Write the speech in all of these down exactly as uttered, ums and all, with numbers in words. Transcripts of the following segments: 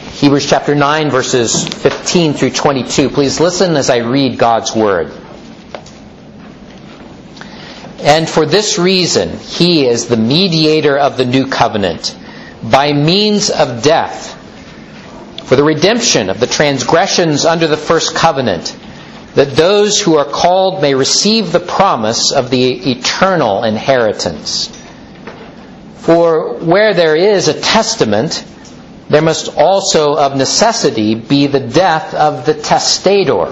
Hebrews chapter nine, verses fifteen through twenty-two. Please listen as I read God's Word. And for this reason, He is the mediator of the new covenant, by means of death, for the redemption of the transgressions under the first covenant, that those who are called may receive the promise of the eternal inheritance. For where there is a testament, there must also of necessity be the death of the testator.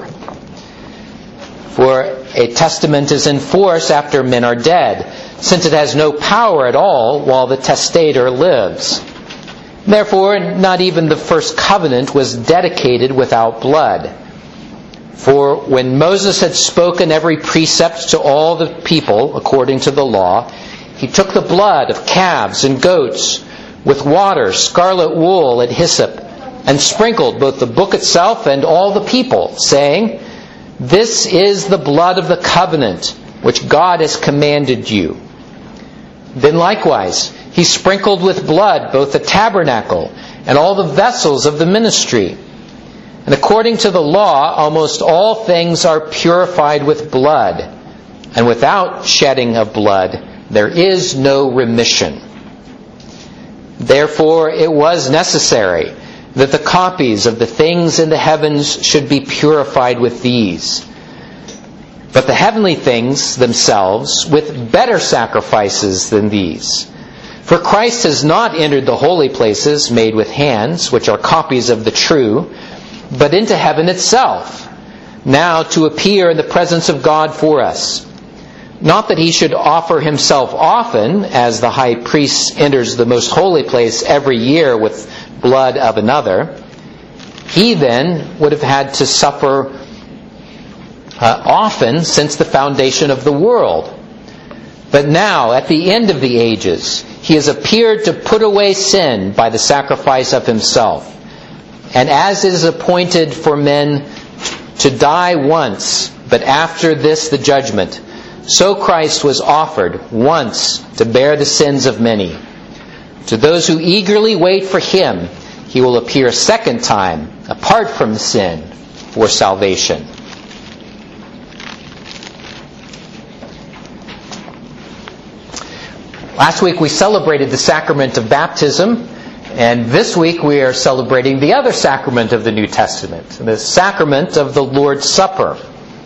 For a testament is in force after men are dead, since it has no power at all while the testator lives. Therefore, not even the first covenant was dedicated without blood. For when Moses had spoken every precept to all the people according to the law, he took the blood of calves and goats with water, scarlet wool, and hyssop, and sprinkled both the book itself and all the people, saying, "This is the blood of the covenant which God has commanded you." Then likewise he sprinkled with blood both the tabernacle and all the vessels of the ministry. And according to the law, almost all things are purified with blood, and without shedding of blood there is no remission. Therefore it was necessary that the copies of the things in the heavens should be purified with these, but the heavenly things themselves with better sacrifices than these. For Christ has not entered the holy places made with hands, which are copies of the true, but into heaven itself, now to appear in the presence of God for us. Not that he should offer himself often, as the high priest enters the most holy place every year with blood of another. He then would have had to suffer uh, often since the foundation of the world. But now, at the end of the ages, he has appeared to put away sin by the sacrifice of himself. And as it is appointed for men to die once, but after this the judgment, so Christ was offered once to bear the sins of many. To those who eagerly wait for Him, He will appear a second time, apart from sin, for salvation. Last week we celebrated the sacrament of baptism, and this week we are celebrating the other sacrament of the New Testament, the sacrament of the Lord's Supper.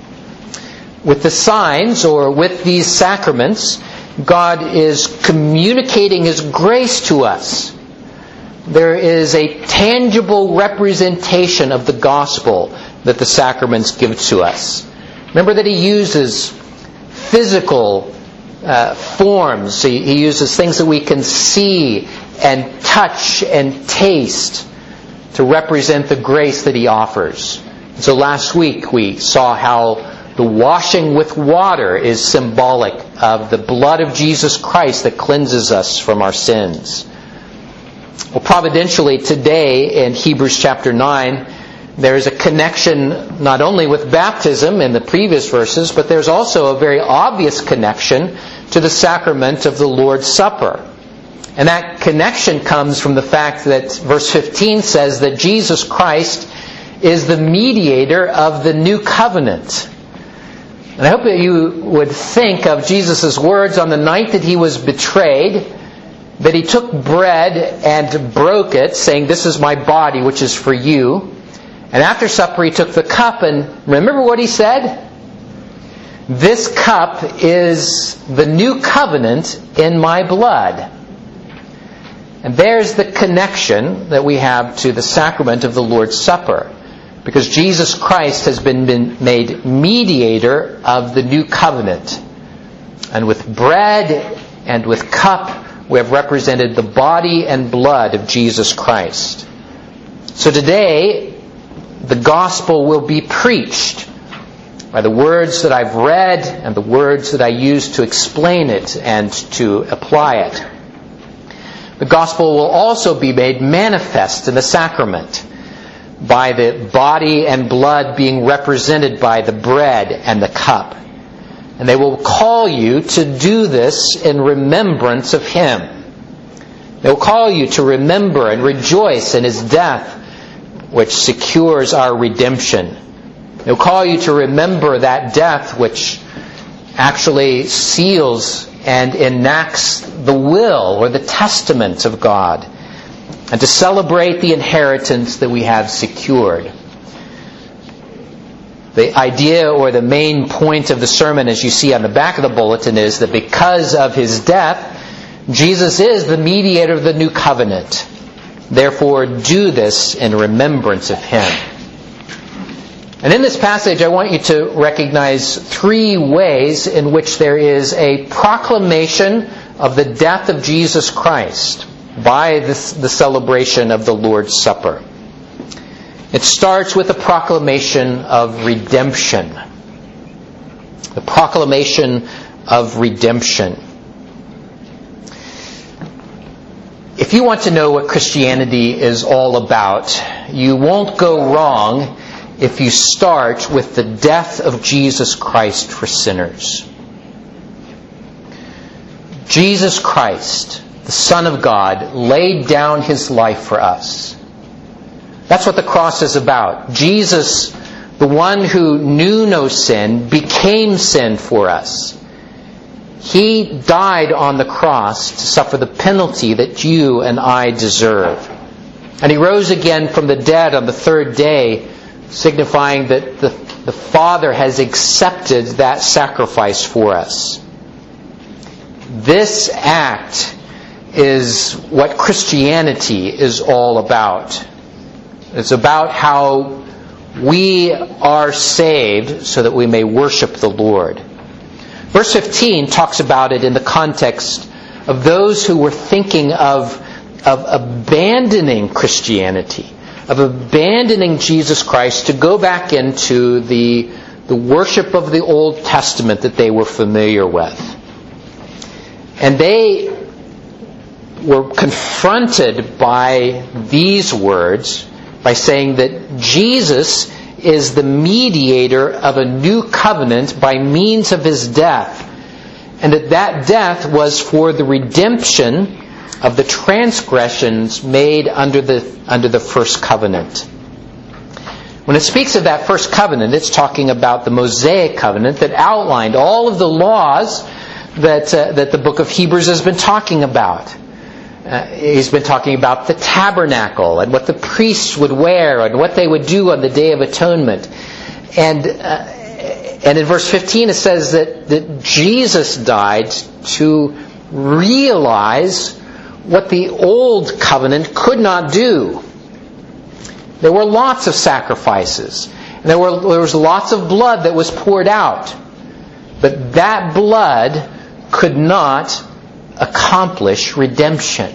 With the signs, or with these sacraments, God is communicating His grace to us. There is a tangible representation of the gospel that the sacraments give to us. Remember that He uses physical uh, forms. He, he uses things that we can see and touch and taste to represent the grace that He offers. And so last week we saw how the washing with water is symbolic of the blood of Jesus Christ that cleanses us from our sins. Well, providentially today in Hebrews chapter nine, there is a connection not only with baptism in the previous verses, but there's also a very obvious connection to the sacrament of the Lord's Supper. And that connection comes from the fact that verse fifteen says that Jesus Christ is the mediator of the new covenant. And I hope that you would think of Jesus' words on the night that He was betrayed, that He took bread and broke it, saying, "This is my body, which is for you." And after supper He took the cup, and remember what He said? "This cup is the new covenant in my blood." And there's the connection that we have to the sacrament of the Lord's Supper. Because Jesus Christ has been, been made mediator of the new covenant. And with bread and with cup, we have represented the body and blood of Jesus Christ. So today, the gospel will be preached by the words that I've read and the words that I use to explain it and to apply it. The gospel will also be made manifest in the sacrament, by the body and blood being represented by the bread and the cup. And they will call you to do this in remembrance of Him. They will call you to remember and rejoice in His death which secures our redemption. He'll call you to remember that death which actually seals and enacts the will or the testament of God, and to celebrate the inheritance that we have secured. The idea or the main point of the sermon, as you see on the back of the bulletin, is that because of His death, Jesus is the mediator of the new covenant. Therefore, do this in remembrance of Him. And in this passage, I want you to recognize three ways in which there is a proclamation of the death of Jesus Christ by this, the celebration of the Lord's Supper. It starts with a proclamation of redemption. The proclamation of redemption. If you want to know what Christianity is all about, you won't go wrong if you start with the death of Jesus Christ for sinners. Jesus Christ, the Son of God, laid down His life for us. That's what the cross is about. Jesus, the one who knew no sin, became sin for us. He died on the cross to suffer the penalty that you and I deserve. And He rose again from the dead on the third day, signifying that the, the Father has accepted that sacrifice for us. This act is what Christianity is all about. It's about how we are saved so that we may worship the Lord. Verse fifteen talks about it in the context of those who were thinking of, of abandoning Christianity, of abandoning Jesus Christ to go back into the, the worship of the Old Testament that they were familiar with. And they were confronted by these words by saying that Jesus is the mediator of a new covenant by means of His death, and that that death was for the redemption of the transgressions made under the under the first covenant. When it speaks of that first covenant, it's talking about the Mosaic covenant that outlined all of the laws that uh, that the book of Hebrews has been talking about. Uh, he's been talking about the tabernacle and what the priests would wear and what they would do on the Day of Atonement. And uh, and in verse fifteen it says that, that Jesus died to realize what the old covenant could not do. There were lots of sacrifices. And there were there was lots of blood that was poured out. But that blood could not accomplish redemption.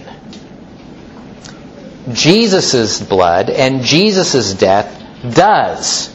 Jesus' blood and Jesus' death does.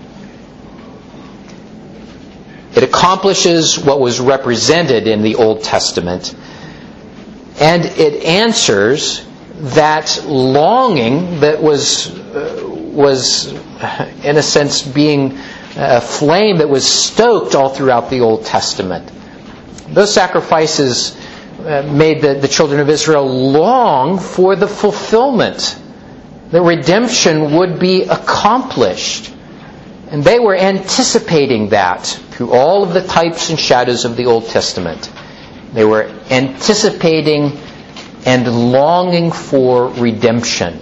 It accomplishes what was represented in the Old Testament, and it answers that longing that was uh, was in a sense being a flame that was stoked all throughout the Old Testament. Those sacrifices uh, made the, the children of Israel long for the fulfillment. The redemption would be accomplished. And they were anticipating that through all of the types and shadows of the Old Testament. They were anticipating and longing for redemption.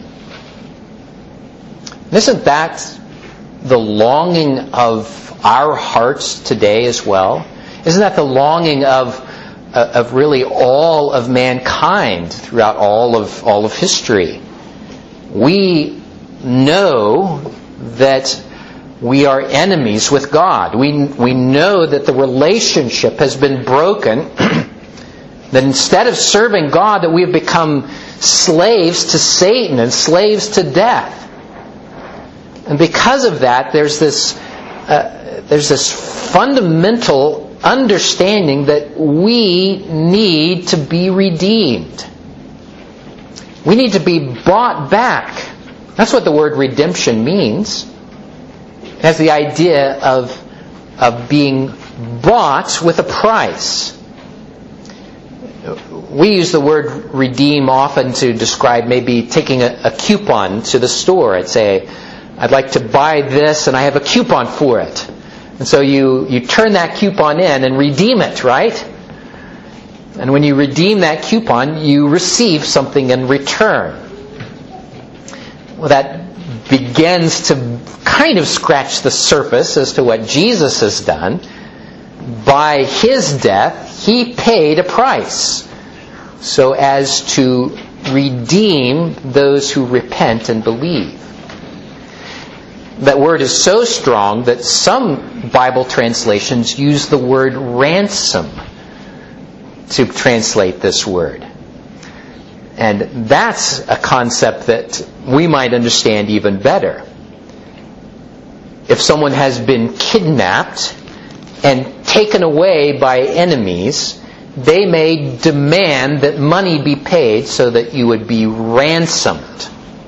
Isn't that the longing of our hearts today as well? Isn't that the longing of uh, of really all of mankind throughout all of all of history? We know that we are enemies with God. We we know that the relationship has been broken. That instead of serving God, that we have become slaves to Satan and slaves to death. And because of that, there's this uh, there's this fundamental understanding that we need to be redeemed. We need to be bought back. That's what the word redemption means. It has the idea of of being bought with a price. we use the word redeem often to describe maybe taking a, a coupon to the store and say, I'd like to buy this and I have a coupon for it. And so you, you turn that coupon in and redeem it, right? And when you redeem that coupon, you receive something in return. Well, that begins to kind of scratch the surface as to what Jesus has done. By His death, He paid a price so as to redeem those who repent and believe. That word is so strong that some Bible translations use the word ransom to translate this word. And that's a concept that we might understand even better. If someone has been kidnapped and taken away by enemies, they may demand that money be paid so that you would be ransomed.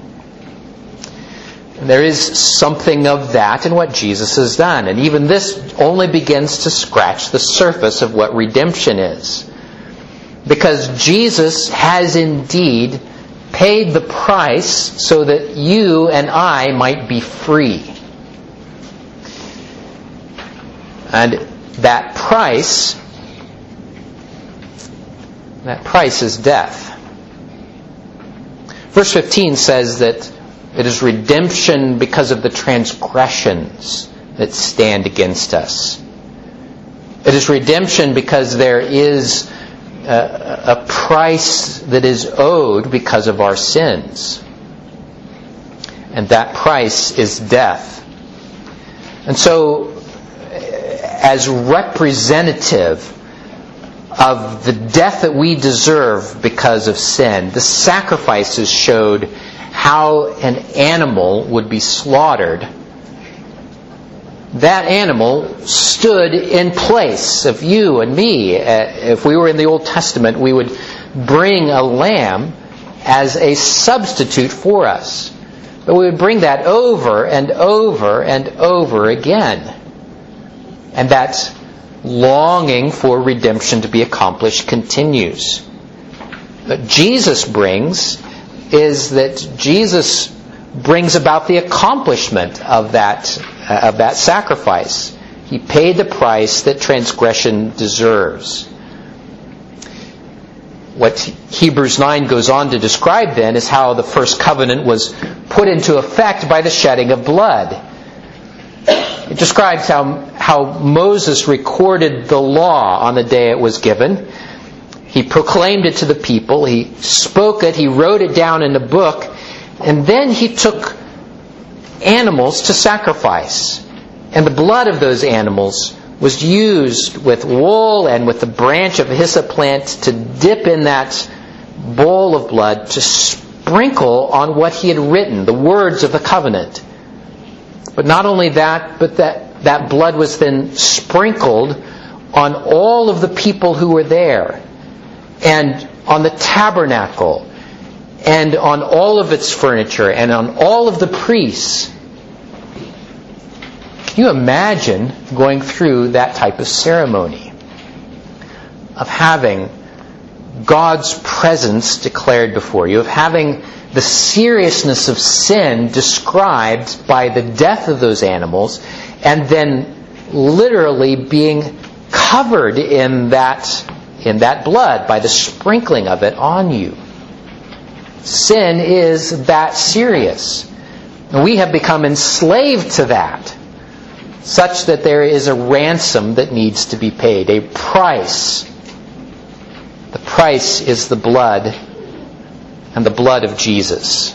And there is something of that in what Jesus has done. And even this only begins to scratch the surface of what redemption is. Because Jesus has indeed paid the price so that you and I might be free. And that price, that price is death. Verse fifteen says that it is redemption because of the transgressions that stand against us. It is redemption because there is a, a price that is owed because of our sins. And that price is death. And so, as representative of the death that we deserve because of sin, the sacrifices showed how an animal would be slaughtered. That animal stood in place of you and me. If we were in the Old Testament, we would bring a lamb as a substitute for us. But we would bring that over and over and over again. And that longing for redemption to be accomplished continues. What Jesus brings is that Jesus brings about the accomplishment of that uh, of that sacrifice. He paid the price that transgression deserves. What Hebrews nine goes on to describe then is how the first covenant was put into effect by the shedding of blood. It describes how, how Moses recorded the law on the day it was given. He proclaimed it to the people. He spoke it. He wrote it down in a book. And then he took animals to sacrifice. And the blood of those animals was used with wool and with the branch of a hyssop plant to dip in that bowl of blood to sprinkle on what he had written, the words of the covenant. But not only that, but that, that blood was then sprinkled on all of the people who were there, and on the tabernacle, and on all of its furniture, and on all of the priests. Can you imagine going through that type of ceremony? Of having God's presence declared before you, of having the seriousness of sin described by the death of those animals, and then literally being covered in that, in that blood by the sprinkling of it on you. Sin is that serious. And we have become enslaved to that, such that there is a ransom that needs to be paid, a price. The price is the blood, and the blood of Jesus.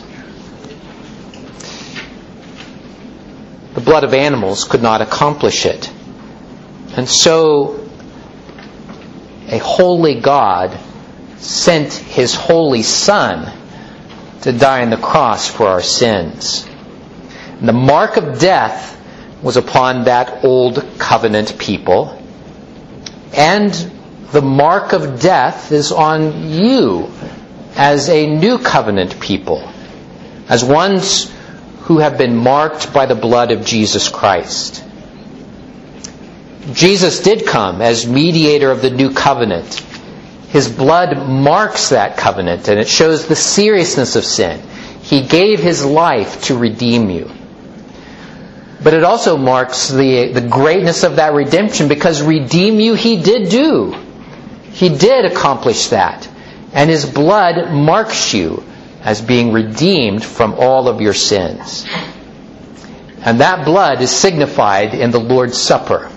The blood of animals could not accomplish it. And so, a holy God sent His holy Son to die on the cross for our sins. And the mark of death was upon that old covenant people. And the mark of death is on you as a new covenant people, as ones who have been marked by the blood of Jesus Christ. Jesus did come as mediator of the new covenant, His blood marks that covenant, and it shows the seriousness of sin. He gave His life to redeem you. But it also marks the, the greatness of that redemption, because redeem you He did do. He did accomplish that. And His blood marks you as being redeemed from all of your sins. And that blood is signified in the Lord's Supper.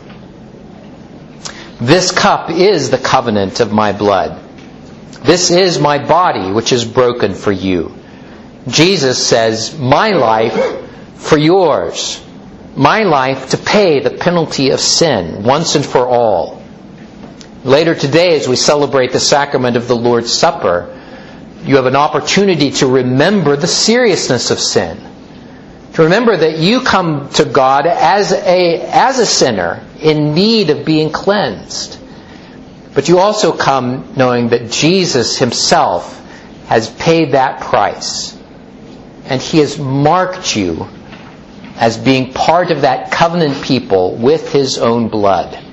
This cup is the covenant of my blood. This is my body, which is broken for you. Jesus says, my life for yours. My life to pay the penalty of sin once and for all. Later today, as we celebrate the sacrament of the Lord's Supper, you have an opportunity to remember the seriousness of sin. To remember that you come to God as a, as a sinner in need of being cleansed. But you also come knowing that Jesus Himself has paid that price. And He has marked you as being part of that covenant people with His own blood.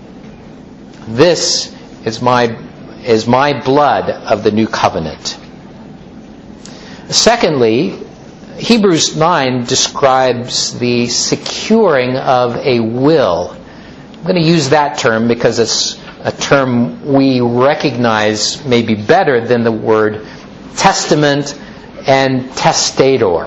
This is my, is my blood of the new covenant. Secondly, Hebrews nine describes the securing of a will. I'm going to use that term because it's a term we recognize maybe better than the word testament and testator.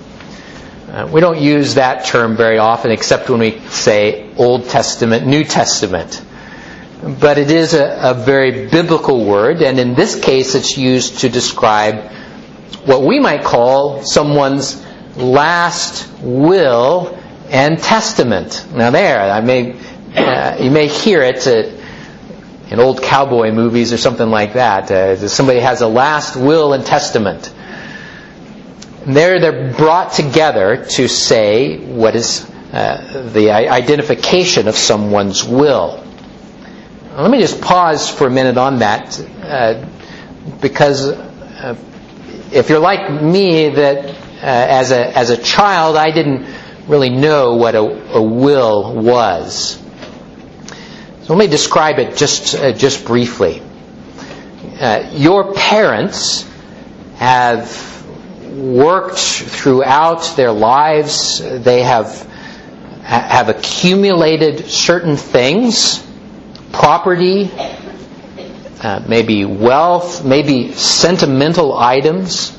Uh, we don't use that term very often except when we say Old Testament, New Testament. But it is a, a very biblical word, and in this case it's used to describe what we might call someone's last will and testament. Now there, I may uh, you may hear it uh, in old cowboy movies or something like that. Uh, somebody has a last will and testament. And there they're brought together to say what is uh, the identification of someone's will. Now, let me just pause for a minute on that, uh, because uh, if you're like me, that uh, as a as a child, I didn't really know what a, a will was. So let me describe it just uh, just briefly. Uh, your parents have worked throughout their lives. They have have accumulated certain things, property, Uh, maybe wealth, maybe sentimental items,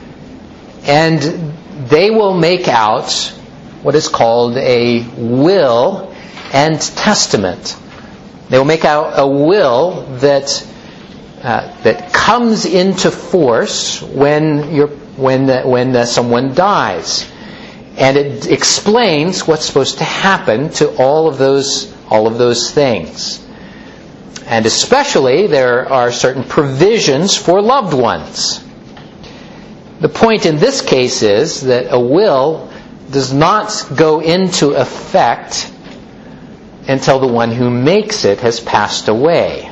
and they will make out what is called a will and testament. They will make out a will that uh, that comes into force when you're when uh, when uh, someone dies, and it explains what's supposed to happen to all of those all of those things. And especially, there are certain provisions for loved ones. The point in this case is that a will does not go into effect until the one who makes it has passed away.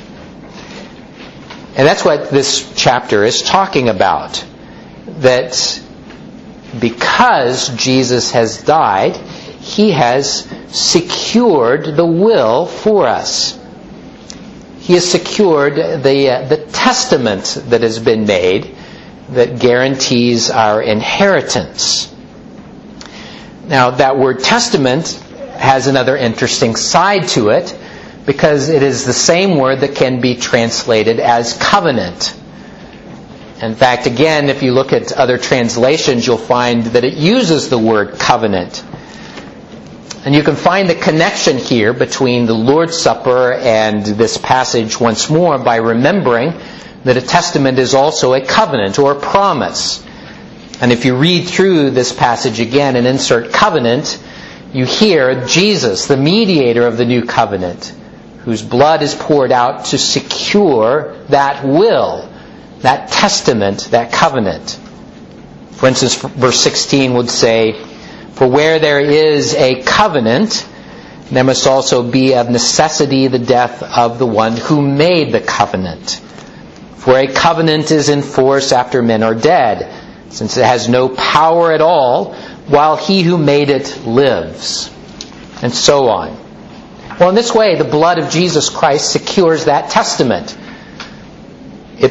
And that's what this chapter is talking about. That because Jesus has died, He has secured the will for us. He has secured the uh, the testament that has been made that guarantees our inheritance. Now, that word testament has another interesting side to it, because it is the same word that can be translated as covenant. In fact, again, if you look at other translations, you'll find that it uses the word covenant. And you can find the connection here between the Lord's Supper and this passage once more by remembering that a testament is also a covenant or a promise. And if you read through this passage again and insert covenant, you hear Jesus, the mediator of the new covenant, whose blood is poured out to secure that will, that testament, that covenant. For instance, verse sixteen would say, "For where there is a covenant, there must also be of necessity the death of the one who made the covenant. For a covenant is in force after men are dead, since it has no power at all while he who made it lives." And so on. Well, in this way, the blood of Jesus Christ secures that testament.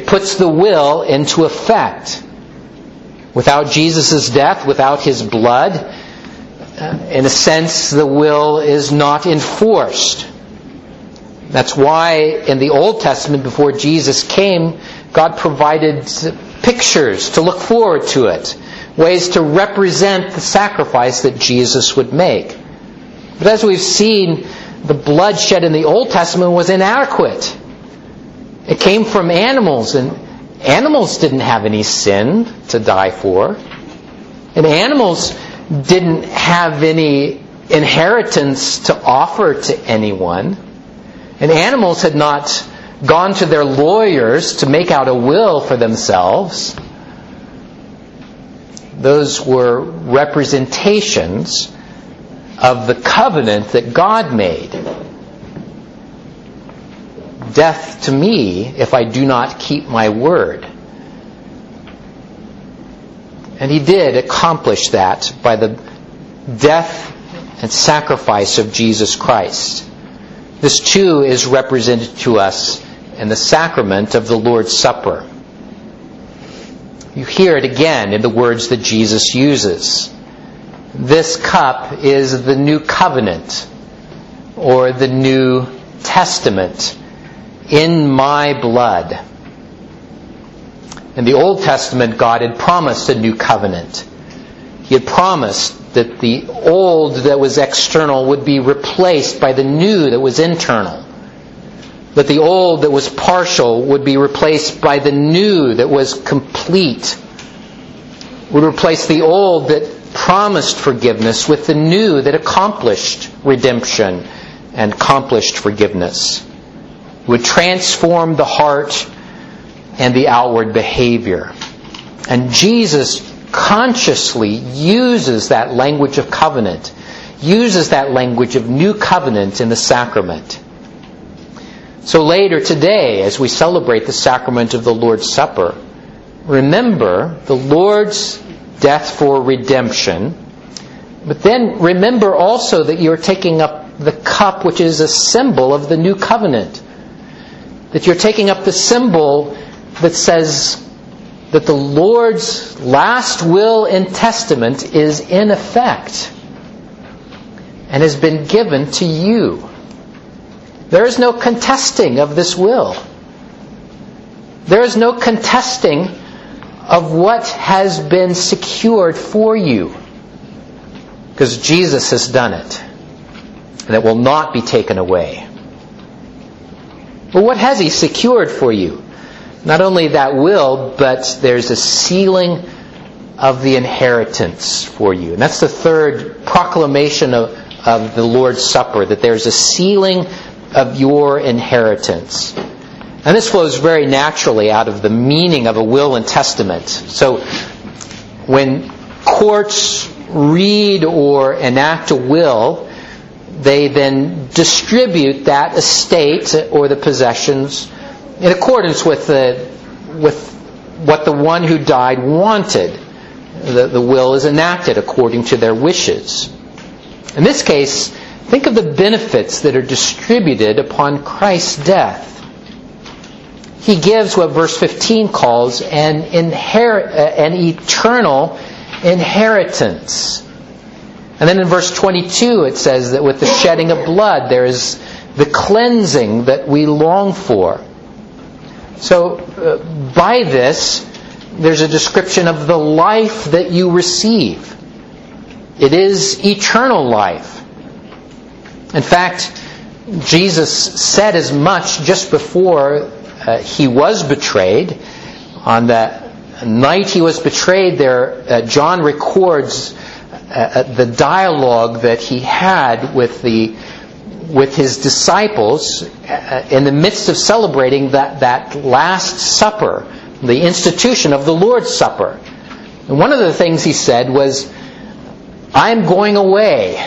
It puts the will into effect. Without Jesus' death, without His blood, uh, in a sense, the will is not enforced. That's why in the Old Testament, before Jesus came, God provided pictures to look forward to it, ways to represent the sacrifice that Jesus would make. But as we've seen, the blood shed in the Old Testament was inadequate. It came from animals, and animals didn't have any sin to die for. And animals didn't have any inheritance to offer to anyone. And animals had not gone to their lawyers to make out a will for themselves. Those were representations of the covenant that God made. Death to me if I do not keep my word. And He did accomplish that by the death and sacrifice of Jesus Christ. This too is represented to us in the sacrament of the Lord's Supper. You hear it again in the words that Jesus uses. This cup is the new covenant, or the New Testament, in my blood. In the Old Testament, God had promised a new covenant. He had promised that the old that was external would be replaced by the new that was internal. That the old that was partial would be replaced by the new that was complete. Would replace the old that promised forgiveness with the new that accomplished redemption and accomplished forgiveness. It would transform the heart and the outward behavior. And Jesus consciously uses that language of covenant, uses that language of new covenant in the sacrament. So later today, as we celebrate the sacrament of the Lord's Supper, remember the Lord's death for redemption, but then remember also that you're taking up the cup which is a symbol of the new covenant. That you're taking up the symbol that says that the Lord's last will and testament is in effect and has been given to you. There is no contesting of this will. There is no contesting of what has been secured for you. Because Jesus has done it. And it will not be taken away. Well, what has He secured for you? Not only that will, but there's a sealing of the inheritance for you. And that's the third proclamation of, of the Lord's Supper, that there's a sealing of your inheritance. And this flows very naturally out of the meaning of a will and testament. So when courts read or enact a will, they then distribute that estate or the possessions in accordance with the with what the one who died wanted. The, the will is enacted according to their wishes. In this case, think of the benefits that are distributed upon Christ's death. He gives what verse fifteen calls an inher- an eternal inheritance. And then in verse twenty-two it says that with the shedding of blood there is the cleansing that we long for. So uh, by this, there's a description of the life that you receive. It is eternal life. In fact, Jesus said as much just before uh, He was betrayed. On the night He was betrayed, there uh, John records uh, the dialogue that He had with the with His disciples uh, in the midst of celebrating that, that Last Supper, the institution of the Lord's Supper. And one of the things He said was, I'm going away.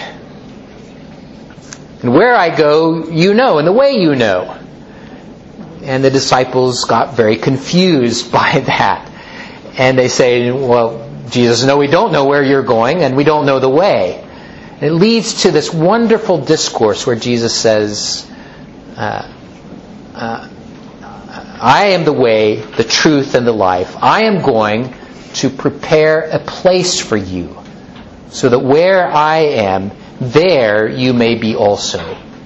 And where I go, you know, and the way you know. And the disciples got very confused by that. And they say, well, Jesus, no, we don't know where you're going, and we don't know the way. And it leads to this wonderful discourse where Jesus says, uh, uh, I am the way, the truth, and the life. I am going to prepare a place for you, so that where I am, there you may be also.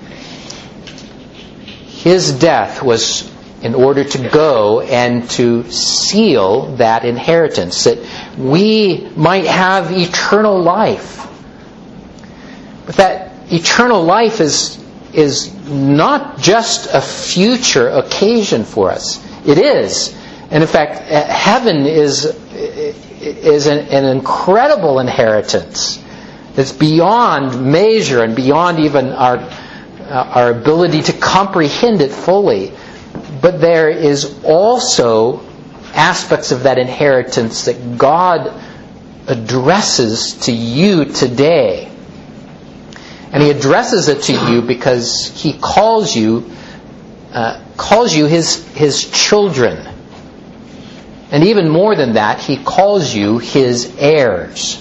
His death was in order to go and to seal that inheritance, that we might have eternal life. But that eternal life is, is not just a future occasion for us. It is. And in fact, heaven is, is an, an incredible inheritance that's beyond measure and beyond even our, our ability to comprehend it fully. But there is also aspects of that inheritance that God addresses to you today. And He addresses it to you because He calls you, uh, calls you His, His children. And even more than that, He calls you His heirs.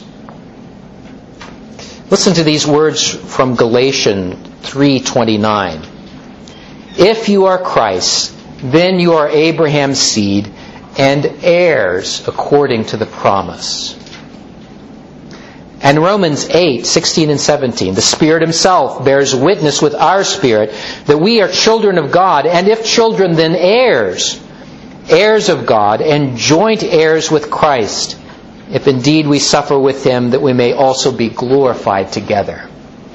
Listen to these words from Galatians three twenty-nine. If you are Christ, then you are Abraham's seed and heirs according to the promise. And Romans eight sixteen and seventeen. The Spirit Himself bears witness with our spirit that we are children of God, and if children, then heirs, heirs of God, and joint heirs with Christ, if indeed we suffer with Him, that we may also be glorified together.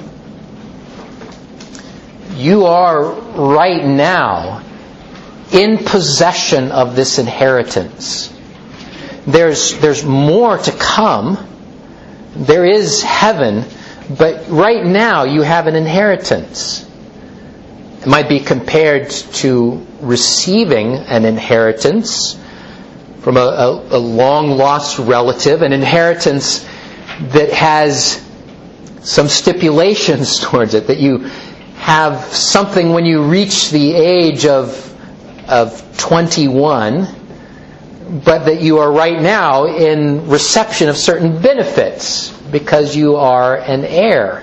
You are right now in possession of this inheritance. There's, there's more to come. There is heaven, but right now you have an inheritance. It might be compared to receiving an inheritance from a, a, a long-lost relative, an inheritance that has some stipulations towards it, that you have something when you reach the age of of twenty-one, but that you are right now in reception of certain benefits because you are an heir.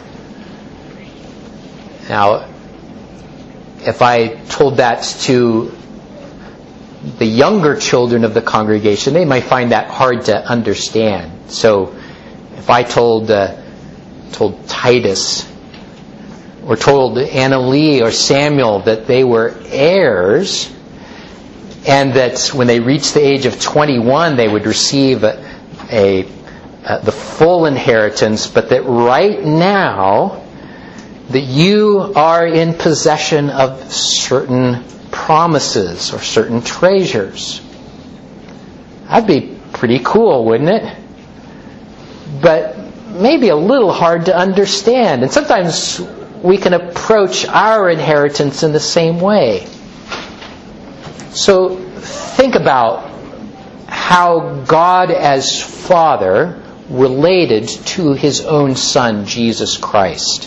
Now, if I told that to the younger children of the congregation, they might find that hard to understand. So, if I told uh, told Titus or told Anna Lee or Samuel that they were heirs, and that when they reached the age of twenty-one they would receive a, a, a the full inheritance, but that right now that you are in possession of certain promises or certain treasures. That'd be pretty cool, wouldn't it? But maybe a little hard to understand. And sometimes we can approach our inheritance in the same way. So think about how God as Father related to His own Son, Jesus Christ.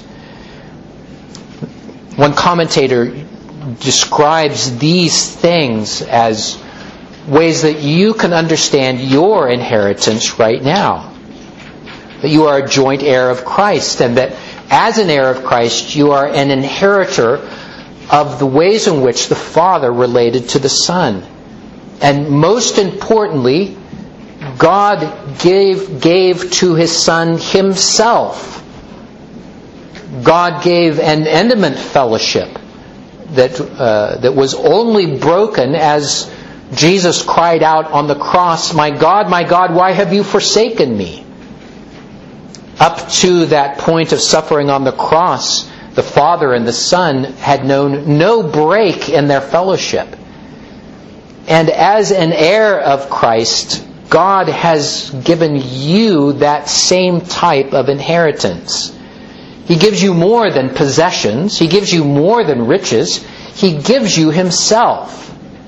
One commentator describes these things as ways that you can understand your inheritance right now. That you are a joint heir of Christ, and that as an heir of Christ, you are an inheritor of the ways in which the Father related to the Son. And most importantly, God gave, gave to His Son Himself. God gave an intimate fellowship that, uh, that was only broken as Jesus cried out on the cross, "My God, my God, why have you forsaken me?" Up to that point of suffering on the cross, the Father and the Son had known no break in their fellowship. And as an heir of Christ, God has given you that same type of inheritance. He gives you more than possessions. He gives you more than riches. He gives you Himself.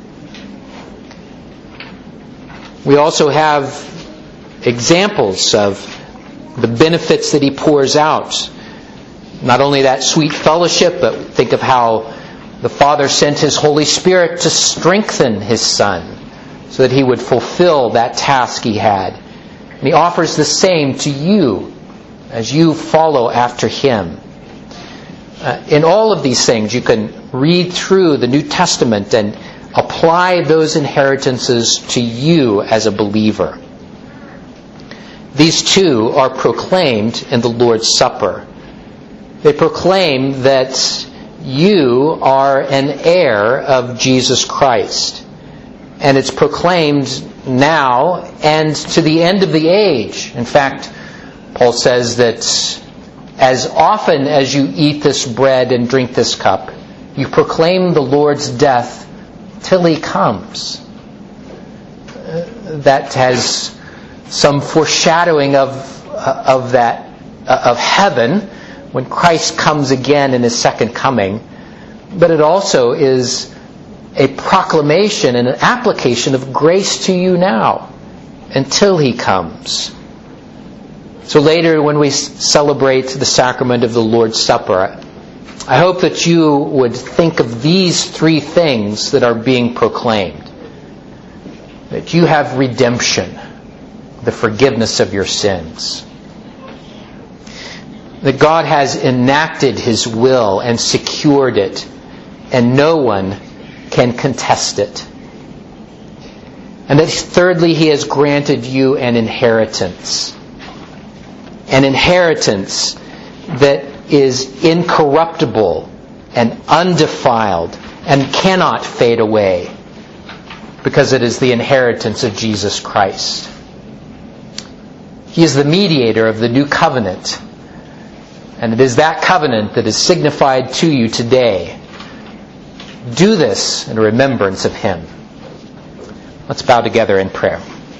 We also have examples of the benefits that He pours out. Not only that sweet fellowship, but think of how the Father sent His Holy Spirit to strengthen His Son so that He would fulfill that task He had. And He offers the same to you as you follow after Him. Uh, in all of these things, you can read through the New Testament and apply those inheritances to you as a believer. These two are proclaimed in the Lord's Supper. They proclaim that you are an heir of Jesus Christ. And it's proclaimed now and to the end of the age. In fact, Paul says that as often as you eat this bread and drink this cup, you proclaim the Lord's death till He comes. That has some foreshadowing of, of that, of heaven, when Christ comes again in His second coming. But it also is a proclamation and an application of grace to you now until He comes. So later when we celebrate the sacrament of the Lord's Supper, I hope that you would think of these three things that are being proclaimed. That you have redemption, the forgiveness of your sins. That God has enacted His will and secured it, and no one can contest it. And that thirdly, He has granted you an inheritance. An inheritance that is incorruptible and undefiled and cannot fade away, because it is the inheritance of Jesus Christ. He is the mediator of the new covenant, and it is that covenant that is signified to you today. Do this in remembrance of Him. Let's bow together in prayer.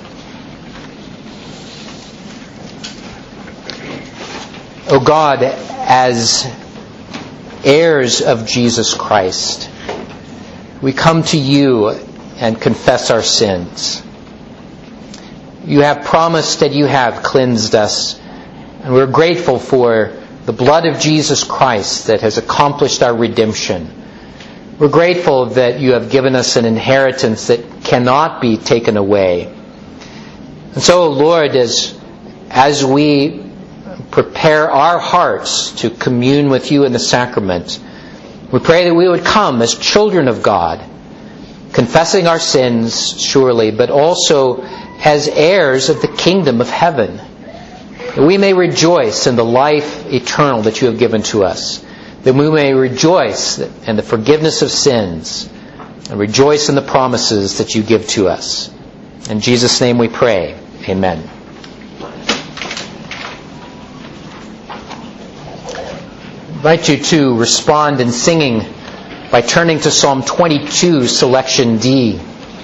O God, as heirs of Jesus Christ, we come to you and confess our sins. You have promised that you have cleansed us, and we're grateful for the blood of Jesus Christ that has accomplished our redemption. We're grateful that you have given us an inheritance that cannot be taken away. And so, Lord, as, as we prepare our hearts to commune with you in the sacrament, we pray that we would come as children of God, confessing our sins, surely, but also as heirs of the kingdom of heaven, that we may rejoice in the life eternal that you have given to us, that we may rejoice in the forgiveness of sins, and rejoice in the promises that you give to us. In Jesus' name we pray. Amen. I invite you to respond in singing by turning to Psalm twenty-two, selection D.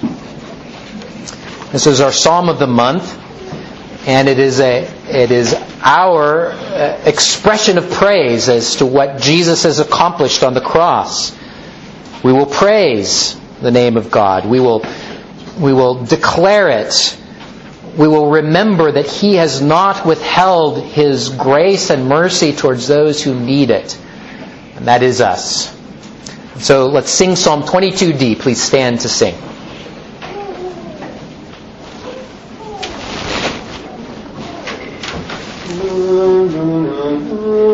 This is our Psalm of the month, and it is a it is our uh, expression of praise as to what Jesus has accomplished on the cross. We will praise the name of God. We will we will declare it. We will remember that He has not withheld His grace and mercy towards those who need it. And that is us. So let's sing Psalm twenty-two D. Please stand to sing.